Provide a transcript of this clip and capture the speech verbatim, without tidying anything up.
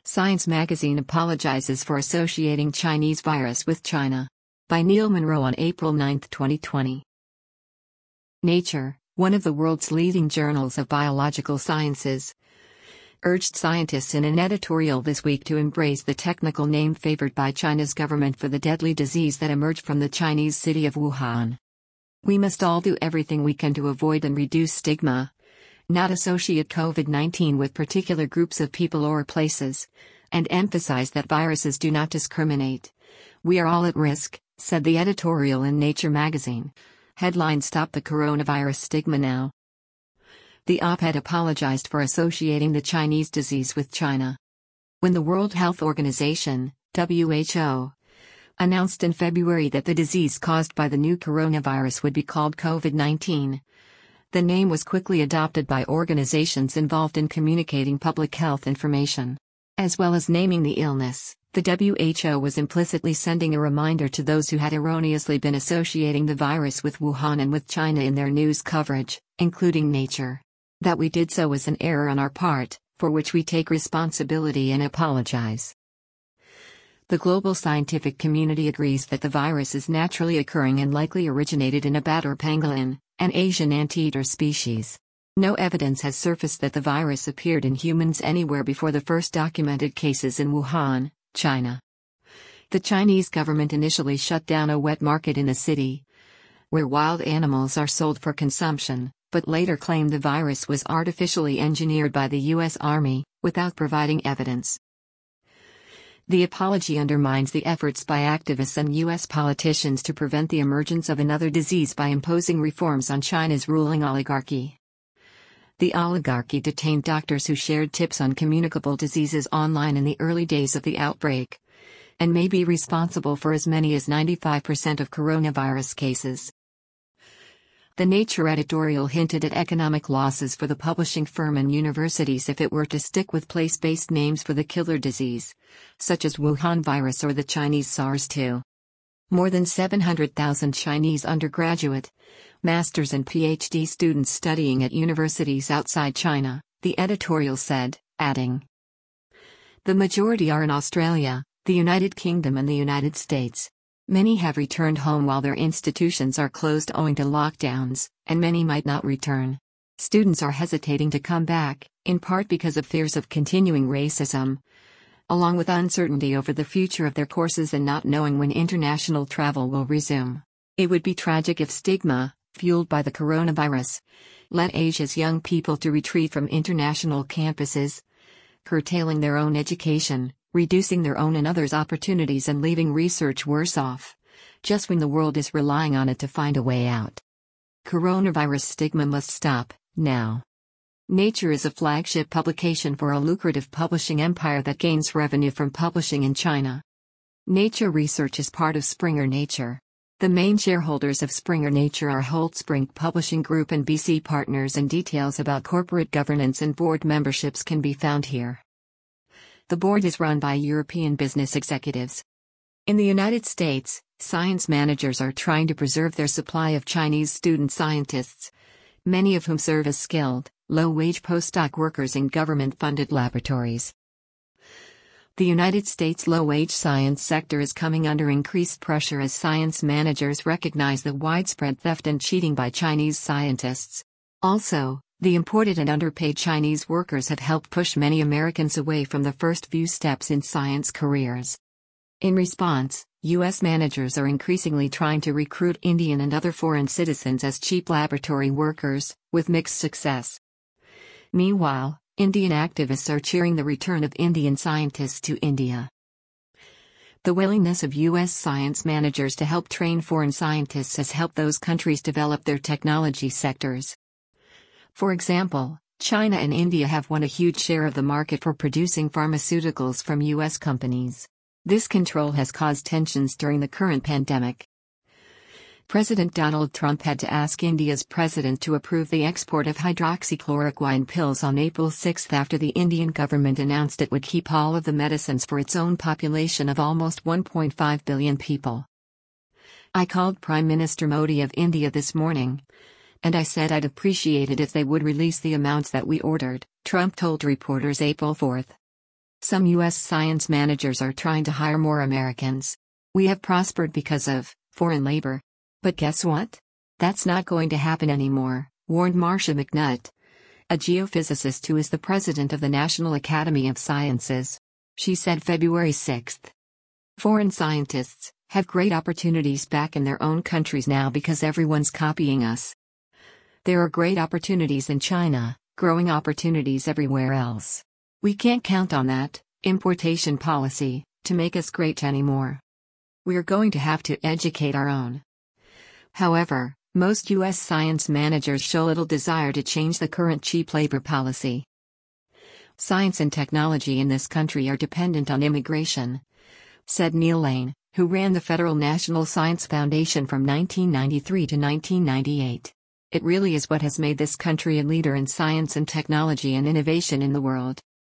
Science magazine apologizes for associating Chinese virus with China. By Neil Monroe on April ninth, twenty twenty. Nature, one of the world's leading journals of biological sciences, urged scientists in an editorial this week to embrace the technical name favored by China's government for the deadly disease that emerged from the Chinese city of Wuhan. We must all do everything we can to avoid and reduce stigma, not associate COVID nineteen with particular groups of people or places, and emphasize that viruses do not discriminate. We are all at risk, said the editorial in Nature magazine. Headline: Stop the coronavirus stigma now. The op-ed apologized for associating the Chinese disease with China. When the World Health Organization, W H O, announced in February that the disease caused by the new coronavirus would be called COVID nineteen, the name was quickly adopted by organizations involved in communicating public health information. As well as naming the illness, the W H O was implicitly sending a reminder to those who had erroneously been associating the virus with Wuhan and with China in their news coverage, including Nature. That we did so was an error on our part, for which we take responsibility and apologize. The global scientific community agrees that the virus is naturally occurring and likely originated in a bat or pangolin, an Asian anteater species. No evidence has surfaced that the virus appeared in humans anywhere before the first documented cases in Wuhan, China. The Chinese government initially shut down a wet market in the city, where wild animals are sold for consumption, but later claimed the virus was artificially engineered by the U S Army, without providing evidence. The apology undermines the efforts by activists and U S politicians to prevent the emergence of another disease by imposing reforms on China's ruling oligarchy. The oligarchy detained doctors who shared tips on communicable diseases online in the early days of the outbreak, and may be responsible for as many as ninety-five percent of coronavirus cases. The Nature editorial hinted at economic losses for the publishing firm and universities if it were to stick with place-based names for the killer disease, such as Wuhan virus or the Chinese SARS two. More than seven hundred thousand Chinese undergraduate, master's and P H D students studying at universities outside China, the editorial said, adding, "The majority are in Australia, the United Kingdom and the United States. Many have returned home while their institutions are closed owing to lockdowns, and many might not return. Students are hesitating to come back, in part because of fears of continuing racism, along with uncertainty over the future of their courses and not knowing when international travel will resume. It would be tragic if stigma, fueled by the coronavirus, led Asia's young people to retreat from international campuses, curtailing their own education, reducing their own and others' opportunities and leaving research worse off, just when the world is relying on it to find a way out. Coronavirus stigma must stop, now." Nature is a flagship publication for a lucrative publishing empire that gains revenue from publishing in China. Nature Research is part of Springer Nature. The main shareholders of Springer Nature are Holtzbrinck Publishing Group and B C Partners, and details about corporate governance and board memberships can be found here. The board is run by European business executives. In the United States, science managers are trying to preserve their supply of Chinese student scientists, many of whom serve as skilled, low-wage postdoc workers in government-funded laboratories. The United States low-wage science sector is coming under increased pressure as science managers recognize the widespread theft and cheating by Chinese scientists. Also, the imported and underpaid Chinese workers have helped push many Americans away from the first few steps in science careers. In response, U S managers are increasingly trying to recruit Indian and other foreign citizens as cheap laboratory workers, with mixed success. Meanwhile, Indian activists are cheering the return of Indian scientists to India. The willingness of U S science managers to help train foreign scientists has helped those countries develop their technology sectors. For example, China and India have won a huge share of the market for producing pharmaceuticals from U S companies. This control has caused tensions during the current pandemic. President Donald Trump had to ask India's president to approve the export of hydroxychloroquine pills on April sixth after the Indian government announced it would keep all of the medicines for its own population of almost one point five billion people. I called Prime Minister Modi of India this morning, and I said I'd appreciate it if they would release the amounts that we ordered, Trump told reporters April fourth. Some U S science managers are trying to hire more Americans. We have prospered because of foreign labor. But guess what? That's not going to happen anymore, warned Marcia McNutt, a geophysicist who is the president of the National Academy of Sciences. She said February sixth. Foreign scientists have great opportunities back in their own countries now because everyone's copying us. There are great opportunities in China, growing opportunities everywhere else. We can't count on that importation policy to make us great anymore. We're going to have to educate our own. However, most U S science managers show little desire to change the current cheap labor policy. Science and technology in this country are dependent on immigration, said Neil Lane, who ran the Federal National Science Foundation from nineteen ninety-three to nineteen ninety-eight. It really is what has made this country a leader in science and technology and innovation in the world.